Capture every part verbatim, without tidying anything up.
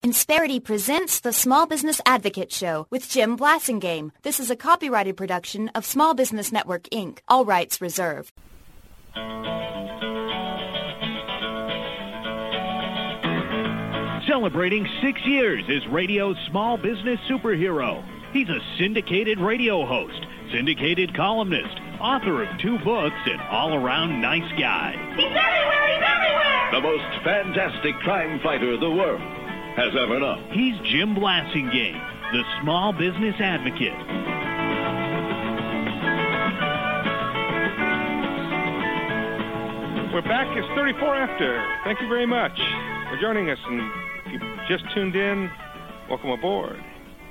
Insperity presents the Small Business Advocate Show with Jim Blasingame. This is a copyrighted production of Small Business Network, Incorporated. All rights reserved. Celebrating six years as radio's small business superhero. He's a syndicated radio host, syndicated columnist, author of two books, and all-around nice guy. He's everywhere! He's everywhere! The most fantastic crime fighter the world has ever known. He's Jim Blasingame, the small business advocate. We're back. It's thirty-four after. Thank you very much for joining us. And if you just tuned in, welcome aboard.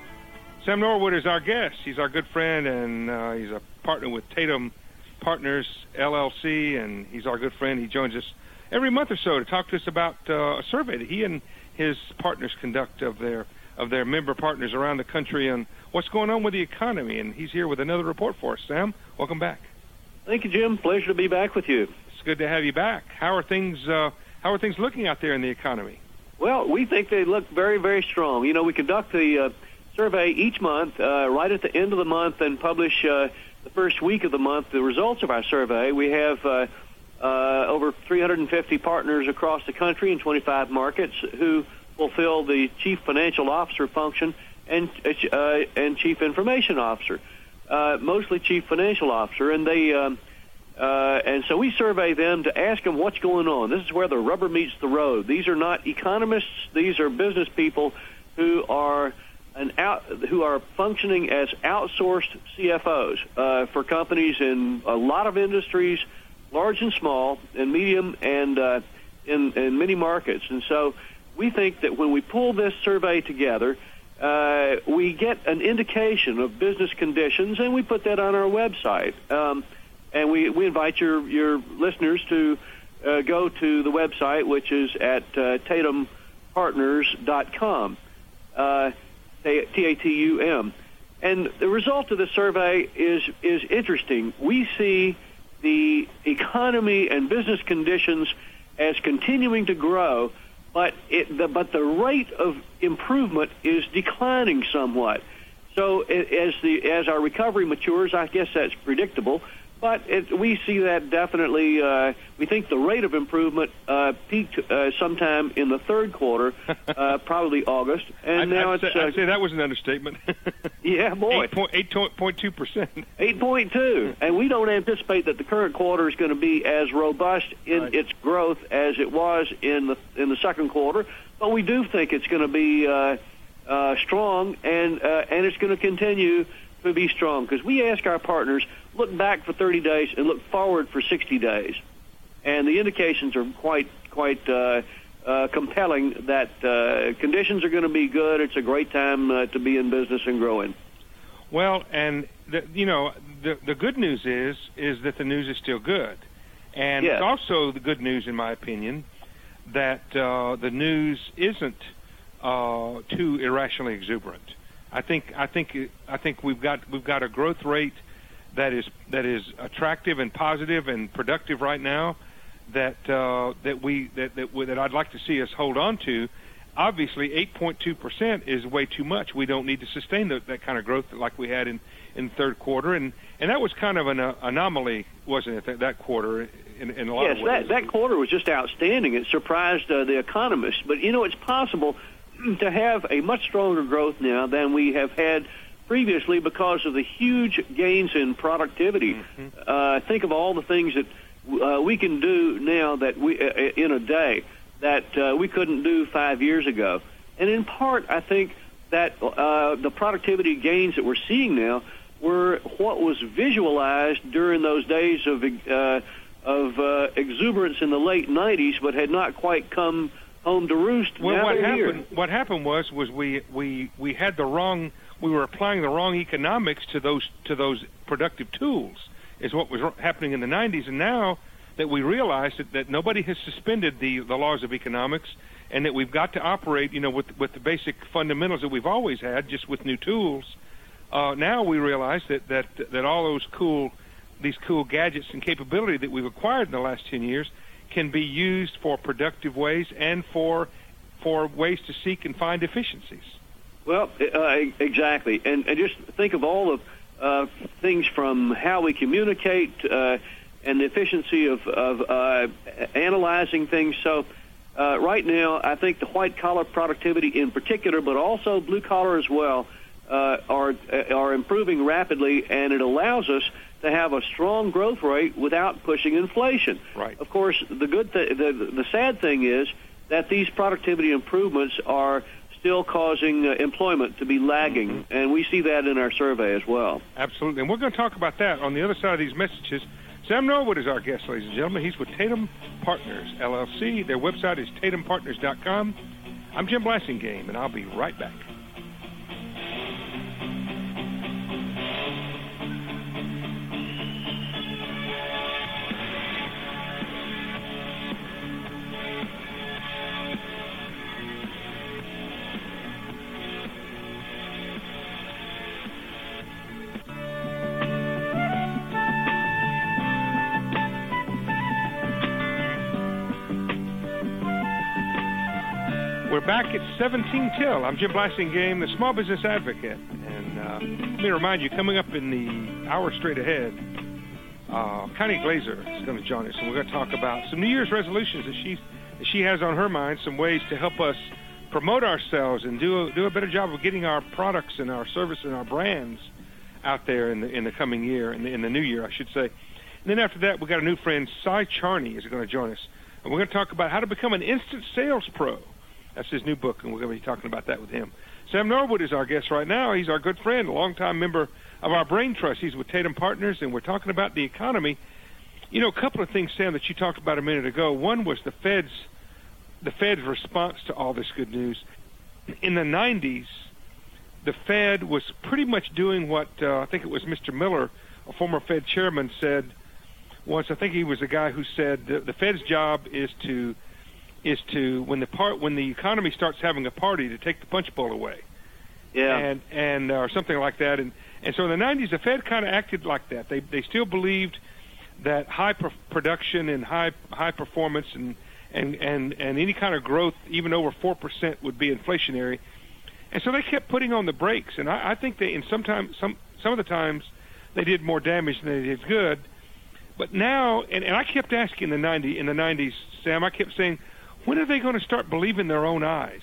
Sam Norwood is our guest. He's our good friend, and uh, he's a partner with Tatum Partners, L L C, and he's our good friend. He joins us every month or so to talk to us about uh, a survey that he and his partners conduct of their of their member partners around the country on what's going on with the economy. And he's here with another report for us. Sam, welcome back. Thank you, Jim. Pleasure to be back with you. It's good to have you back. How are things? Uh, how are things looking out there in the economy? Well, we think they look very, very strong. You know, we conduct the uh, survey each month, uh, right at the end of the month, and publish uh, the first week of the month the results of our survey. We have uh, uh, over three hundred fifty partners across the country in twenty-five markets who fulfill the chief financial officer function and uh, and chief information officer, uh, mostly chief financial officer, and they. Um, Uh, and so we survey them to ask them what's going on. This is where the rubber meets the road. These are not economists. These are business people who are an out, who are functioning as outsourced C F Os uh, for companies in a lot of industries, large and small, and medium, and uh, in, in many markets. And so we think that when we pull this survey together, uh, we get an indication of business conditions, and we put that on our website. Um, And we, we invite your, your listeners to uh, go to the website, which is at uh, tatum partners dot com, uh, T A T U M. And the result of the survey is is interesting. We see the economy and business conditions as continuing to grow, but it, the, but the rate of improvement is declining somewhat. So it, as the as our recovery matures, I guess that's predictable. But it, we see that definitely. Uh, we think the rate of improvement uh, peaked uh, sometime in the third quarter, uh, probably August, and I'd, now I'd it's. Say, uh, I'd say that was an understatement. Yeah, boy, eight point two percent. Eight point two, and we don't anticipate that the current quarter is going to be as robust in right. its growth as it was in the in the second quarter. But we do think it's going to be uh, uh, strong, and uh, and it's going to continue to be strong, because we ask our partners, look back for thirty days and look forward for sixty days. And the indications are quite quite uh, uh, compelling that uh, conditions are going to be good. It's a great time uh, to be in business and growing. Well, and, the, you know, the, the good news is is that the news is still good. And yes. It's also the good news, in my opinion, that uh, the news isn't uh, too irrationally exuberant. I think I think I think we've got we've got a growth rate that is that is attractive and positive and productive right now, that uh, that we that that, that I'd like to see us hold on to. Obviously, eight point two percent is way too much. We don't need to sustain the, that kind of growth like we had in, in the third quarter, and, and that was kind of an uh, anomaly, wasn't it? That, that quarter in, in a lot yes, of ways. Yes, that that quarter was just outstanding. It surprised uh, the economists. But you know, it's possible to have a much stronger growth now than we have had previously because of the huge gains in productivity. Mm-hmm. Uh, think of all the things that uh, we can do now that we uh, in a day that uh, we couldn't do five years ago. And in part, I think that uh, the productivity gains that we're seeing now were what was visualized during those days of uh, of uh, exuberance in the late nineties, but had not quite come home to roost. Well, now what here. happened? What happened was was we, we we had the wrong. We were applying the wrong economics to those to those productive tools. Is what was happening in the nineties, and now that we realize that, that nobody has suspended the the laws of economics, and that we've got to operate, you know, with with the basic fundamentals that we've always had, just with new tools. Uh, now we realize that, that that all those cool these cool gadgets and capability that we've acquired in the last ten years can be used for productive ways and for for ways to seek and find efficiencies. Well, uh, exactly. And, and just think of all the uh, things from how we communicate uh, and the efficiency of, of uh, analyzing things. So uh, right now, I think the white-collar productivity in particular, but also blue-collar as well, uh, are, are improving rapidly, and it allows us to have a strong growth rate without pushing inflation. Right. Of course, the good, th- the, the sad thing is that these productivity improvements are still causing uh, employment to be lagging, mm-hmm. and we see that in our survey as well. Absolutely, and we're going to talk about that on the other side of these messages. Sam Norwood is our guest, ladies and gentlemen. He's with Tatum Partners, L L C. Their website is tatum partners dot com. I'm Jim Blasingame, and I'll be right back. We're back at seventeen till. I'm Jim Blasingame, the Small Business Advocate. And uh, let me remind you, coming up in the hour straight ahead, uh, Connie Glazer is going to join us, and we're going to talk about some New Year's resolutions that she, that she has on her mind, some ways to help us promote ourselves and do a, do a better job of getting our products and our service and our brands out there in the in the coming year, in the, in the new year, I should say. And then after that, we've got a new friend, Cy Charney, is going to join us. And we're going to talk about how to become an instant sales pro. That's his new book, and we're going to be talking about that with him. Sam Norwood is our guest right now. He's our good friend, a longtime member of our Brain Trust. He's with Tatum Partners, and we're talking about the economy. You know, a couple of things, Sam, that you talked about a minute ago. One was the Fed's the Fed's response to all this good news. In the nineties, the Fed was pretty much doing what uh, I think it was Mister Miller, a former Fed chairman, said once. I think he was the guy who said the, the Fed's job is to is to when the part when the economy starts having a party, to take the punch bowl away, yeah, and and uh, or something like that. And and so in the nineties, the Fed kind of acted like that. They they still believed that high pro- production and high high performance and and and and any kind of growth, even over four percent, would be inflationary. And so they kept putting on the brakes. And I, I think they, in sometimes some some of the times, they did more damage than they did good. But now, and, and I kept asking in the ninety in the nineties, Sam, I kept saying, when are they going to start believing their own eyes?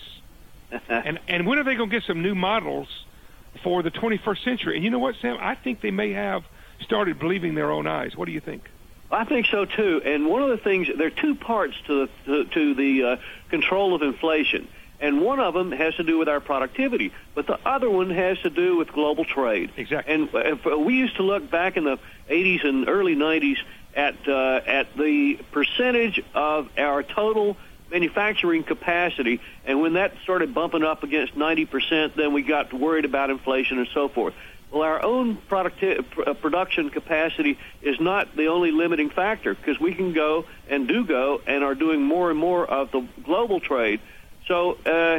and and when are they going to get some new models for the twenty-first century? And you know what, Sam? I think they may have started believing their own eyes. What do you think? I think so too. And one of the things, there are two parts to the, to, to the uh, control of inflation, and one of them has to do with our productivity, but the other one has to do with global trade. Exactly. And if, we used to look back in the eighties and early nineties at uh, at the percentage of our total manufacturing capacity, and when that started bumping up against ninety percent, then we got worried about inflation and so forth. Well, our own producti- uh, production capacity is not the only limiting factor, because we can go and do go and are doing more and more of the global trade. So uh, uh,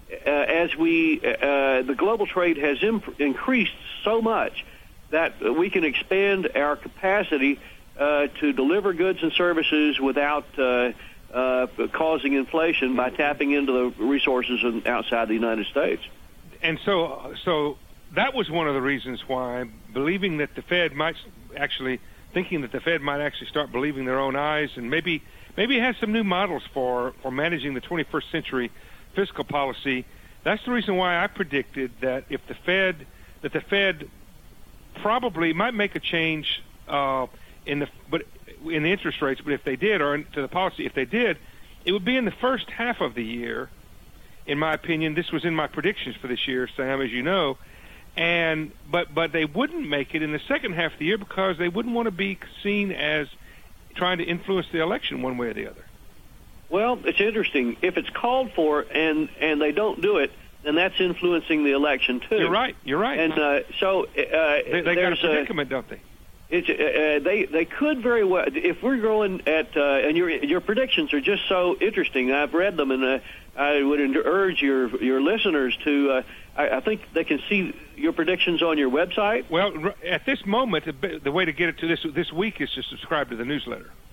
as we, uh, the global trade has imp- increased so much that we can expand our capacity uh, to deliver goods and services without uh, uh, causing inflation by tapping into the resources outside the United States. And so, so that was one of the reasons why, believing that the Fed might actually, thinking that the Fed might actually start believing their own eyes, and maybe maybe it has some new models for, for managing the twenty-first century fiscal policy. That's the reason why I predicted that if the Fed, that the Fed probably might make a change uh, in the but in the interest rates, but if they did, or in, to the policy, if they did, it would be in the first half of the year. In my opinion, this was in my predictions for this year, Sam, as you know. And but but they wouldn't make it in the second half of the year because they wouldn't want to be seen as trying to influence the election one way or the other. Well, it's interesting. If it's called for and and they don't do it, then that's influencing the election too. You're right. You're right. And uh, so uh, they, they got a predicament, a, don't they? It's, uh, they they could very well. If we're going at uh, and your your predictions are just so interesting. I've read them, and uh, I would urge your your listeners to. Uh, I, I think they can see your predictions on your website. Well, at this moment, the way to get it to this this week is to subscribe to the newsletter.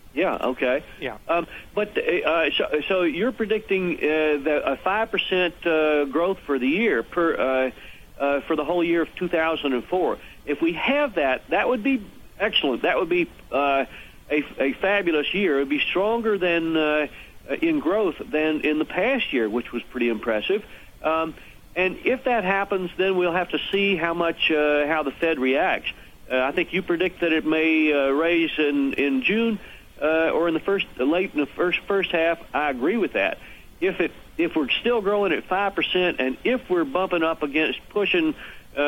Yeah. Okay. Yeah. Um, but uh, so, so you're predicting uh, the, a five percent uh, growth for the year per uh, uh, for the whole year of two thousand four. If we have that, that would be excellent. That would be uh, a, a fabulous year. It would be stronger than uh, in growth than in the past year, which was pretty impressive. Um, and if that happens, then we'll have to see how much uh, how the Fed reacts. Uh, I think you predict that it may uh, raise in in June. Uh, or in the first, late in the first first half, I agree with that. If it if we're still growing at five percent, and if we're bumping up against pushing uh,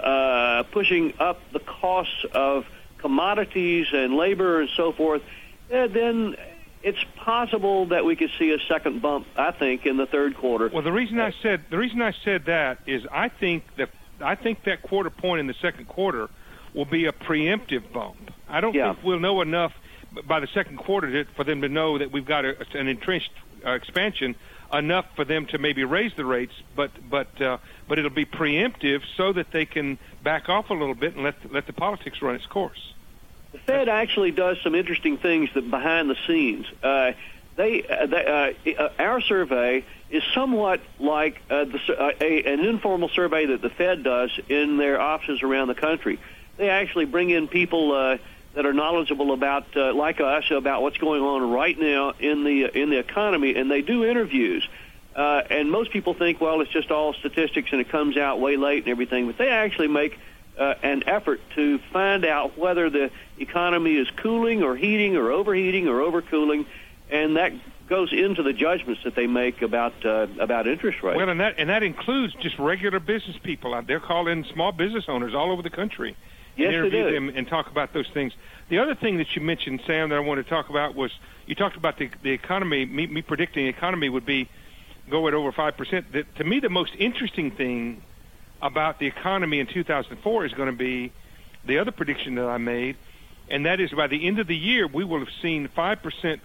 uh, pushing up the costs of commodities and labor and so forth, uh, then it's possible that we could see a second bump. I think in the third quarter. Well, the reason I said the reason I said that is I think that I think that quarter point in the second quarter will be a preemptive bump. I don't Yeah. think we'll know enough by the second quarter to, for them to know that we've got a, an entrenched uh, expansion enough for them to maybe raise the rates, but but uh, but it'll be preemptive so that they can back off a little bit and let let the politics run its course. The Fed actually does some interesting things that behind the scenes. Uh, they, uh, they uh, uh, our survey is somewhat like uh, the, uh, a, an informal survey that the Fed does in their offices around the country. They actually bring in people uh, that are knowledgeable about, uh, like us, about what's going on right now in the in the economy, and they do interviews. Uh, and most people think, well, it's just all statistics and it comes out way late and everything, but they actually make uh, an effort to find out whether the economy is cooling or heating or overheating or overcooling, and that goes into the judgments that they make about uh, about interest rates. Well, and that and that includes just regular business people out there, call in small business owners all over the country. Yes, and interview they do. them and talk about those things. The other thing that you mentioned, Sam, that I wanted to talk about was you talked about the the economy. Me, me predicting the economy would be go at over five percent. The, to me, the most interesting thing about the economy in two thousand four is going to be the other prediction that I made, and that is by the end of the year we will have seen five percent,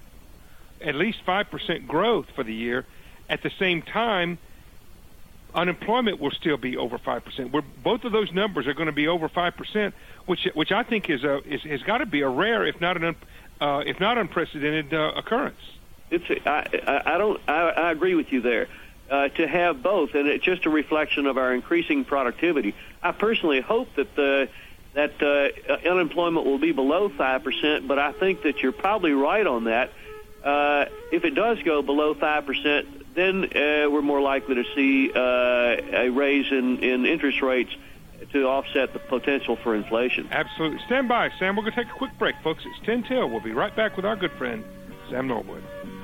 at least five percent growth for the year. At the same time, unemployment will still be over five percent. We're, both of those numbers are going to be over five percent, which which I think is a is, has got to be a rare, if not an uh, if not unprecedented uh, occurrence. It's I, I, I don't I, I agree with you there. Uh, to have both, and it's just a reflection of our increasing productivity. I personally hope that the that uh, unemployment will be below five percent, but I think that you're probably right on that. Uh, if it does go below five percent, then uh, we're more likely to see uh, a raise in, in interest rates to offset the potential for inflation. Absolutely. Stand by, Sam. We're going to take a quick break, folks. It's ten till. We'll be right back with our good friend, Sam Norwood.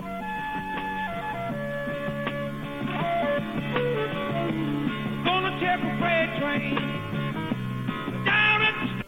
Gonna take a freight train down at the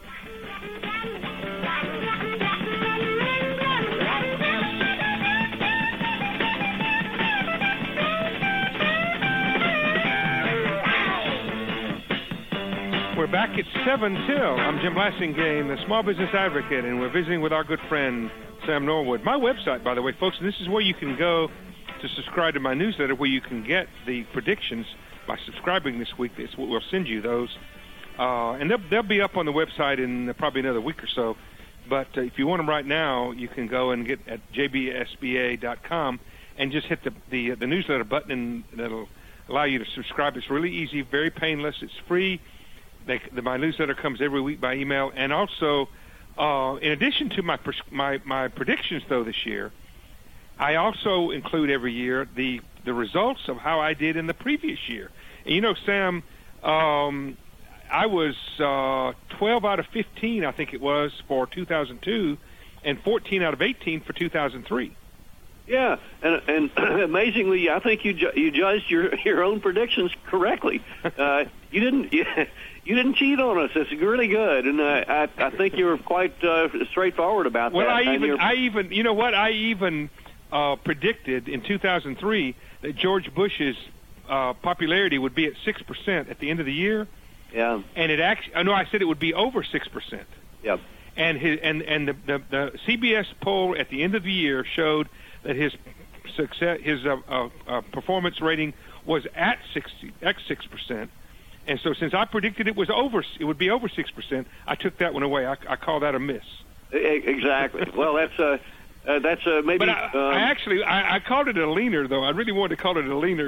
We're back at seven till. I'm Jim Blasingame, the Small Business Advocate, and we're visiting with our good friend, Sam Norwood. My website, by the way, folks, and this is where you can go to subscribe to my newsletter, where you can get the predictions by subscribing this week. It's what we'll send you those. Uh, and they'll, they'll be up on the website in probably another week or so. But uh, if you want them right now, you can go and get at j b s b a dot com and just hit the, the, the newsletter button, and that'll allow you to subscribe. It's really easy, very painless. It's free. They, the, my newsletter comes every week by email. And also, uh, in addition to my, my my predictions, though, this year, I also include every year the the results of how I did in the previous year. And you know, Sam, um, I was uh, twelve out of fifteen, I think it was, for two thousand two, and fourteen out of eighteen for two thousand three. Yeah, and, and amazingly, I think you ju- you judged your your own predictions correctly. Uh, you didn't you, you didn't cheat on us. It's really good, and uh, I I think you were quite uh, straightforward about well, that. Well, I and even I even you know what I even uh, predicted in two thousand three that George Bush's uh, popularity would be at six percent at the end of the year. Yeah, and it actually no, I said it would be over six percent. Yeah, and his and and the, the the C B S poll at the end of the year showed that his success, his uh, uh, uh, performance rating was at sixty, at six percent, and so since I predicted it was over, it would be over six percent. I took that one away. I, I call that a miss. Exactly. Well, that's uh, uh, that's uh, maybe. But I, um, I actually I, I called it a leaner though. I really wanted to call it a leaner.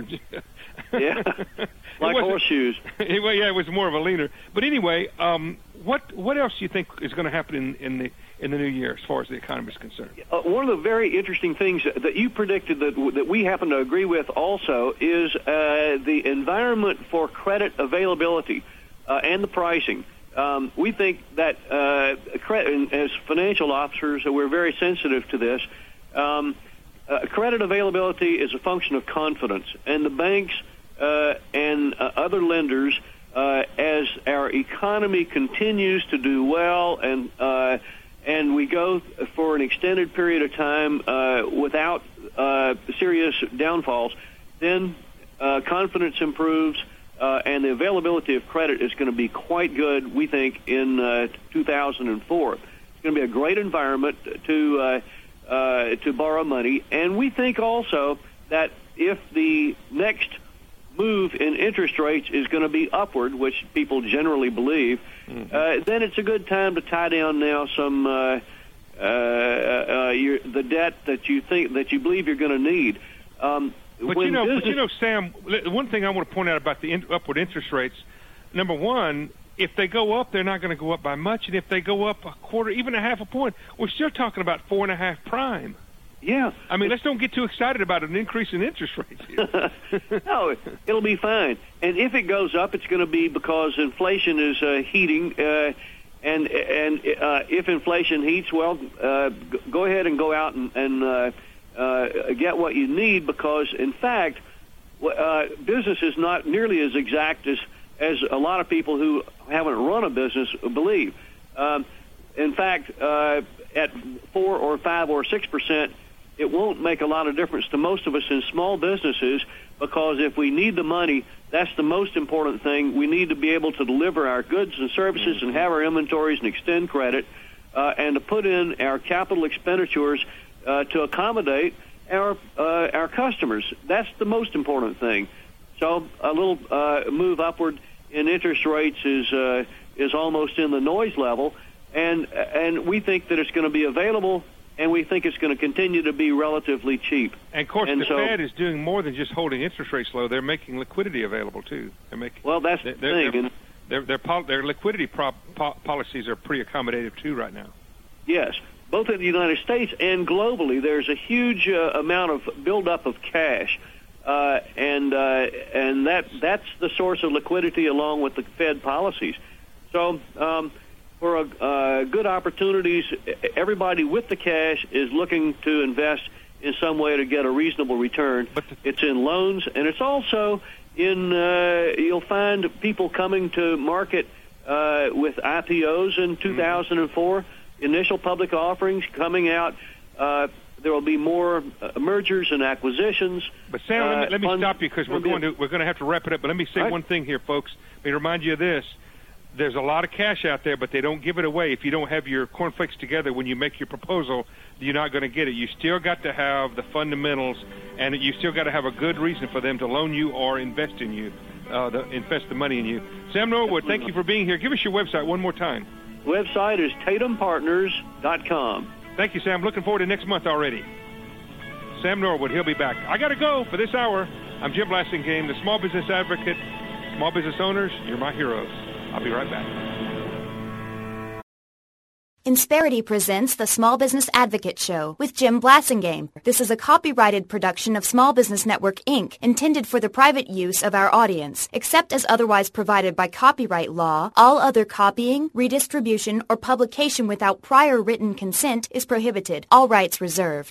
Yeah, like horseshoes. Anyway, yeah, it was more of a leaner. But anyway, um, what what else do you think is going to happen in, in the in the new year as far as the economy is concerned? Uh, one of the very interesting things that you predicted that that we happen to agree with also is uh, the environment for credit availability uh, and the pricing. Um, we think that uh, credit, as financial officers, we're very sensitive to this. Um, uh, credit availability is a function of confidence, and the banks uh, and uh, other lenders, uh, as our economy continues to do well, and uh, and we go for an extended period of time uh, without uh, serious downfalls, then uh, confidence improves. Uh, and the availability of credit is going to be quite good, we think, in uh, two thousand four. It's going to be a great environment to uh, uh, to borrow money, and we think also that if the next move in interest rates is going to be upward, which people generally believe, mm-hmm. uh, then it's a good time to tie down now some uh, uh, uh, your, the debt that you think that you believe you're going to need. Um, But you know, business... but you know, Sam. One thing I want to point out about the in, upward interest rates. Number one, if they go up, they're not going to go up by much, and if they go up a quarter, even a half a point, we're still talking about four and a half prime. Yeah. I mean, let's don't get too excited about an increase in interest rates here. No, it'll be fine. And if it goes up, it's going to be because inflation is uh, heating. Uh, and and uh, if inflation heats, well, uh, go ahead and go out and. and uh, Uh, get what you need, because in fact uh, business is not nearly as exact as as a lot of people who haven't run a business believe. Um, in fact, uh, at four or five or six percent, it won't make a lot of difference to most of us in small businesses, because if we need the money, that's the most important thing. We need to be able to deliver our goods and services and have our inventories and extend credit uh, and to put in our capital expenditures Uh, to accommodate our uh, our customers. That's the most important thing. So a little uh, move upward in interest rates is uh, is almost in the noise level, and and we think that it's going to be available, and we think it's going to continue to be relatively cheap. And of course, and the so, Fed is doing more than just holding interest rates low. They're making liquidity available too. They're making well, that's they're, the thing. Their their their, pol- their liquidity pro- po- policies are pretty accommodative too right now. Yes. Both in the United States and globally, there's a huge uh, amount of buildup of cash, uh, and uh, and that that's the source of liquidity along with the Fed policies. So um, for a, uh, good opportunities, everybody with the cash is looking to invest in some way to get a reasonable return. But the- it's in loans, and it's also in, uh, you'll find people coming to market uh, with I P Os in two thousand four. Mm-hmm. Initial public offerings coming out. Uh, there will be more uh, mergers and acquisitions. But Sam, uh, let me, let me fund, stop you because we're going to we're going to have to wrap it up. But let me say right. one thing here, folks. Let me remind you of this. There's a lot of cash out there, but they don't give it away. If you don't have your cornflakes together when you make your proposal, you're not going to get it. You still got to have the fundamentals, and you still got to have a good reason for them to loan you or invest in you, uh, the, invest the money in you. Sam Norwood, thank you for being here. Give us your website one more time. Website is tatum partners dot com. Thank you, Sam. Looking forward to next month already. Sam Norwood, he'll be back. I got to go for this hour. I'm Jim Blasingame, the Small Business Advocate. Small business owners, you're my heroes. I'll be right back. Insperity presents the Small Business Advocate Show with Jim Blasingame. This is a copyrighted production of Small Business Network, Incorporated, intended for the private use of our audience. Except as otherwise provided by copyright law, all other copying, redistribution, or publication without prior written consent is prohibited. All rights reserved.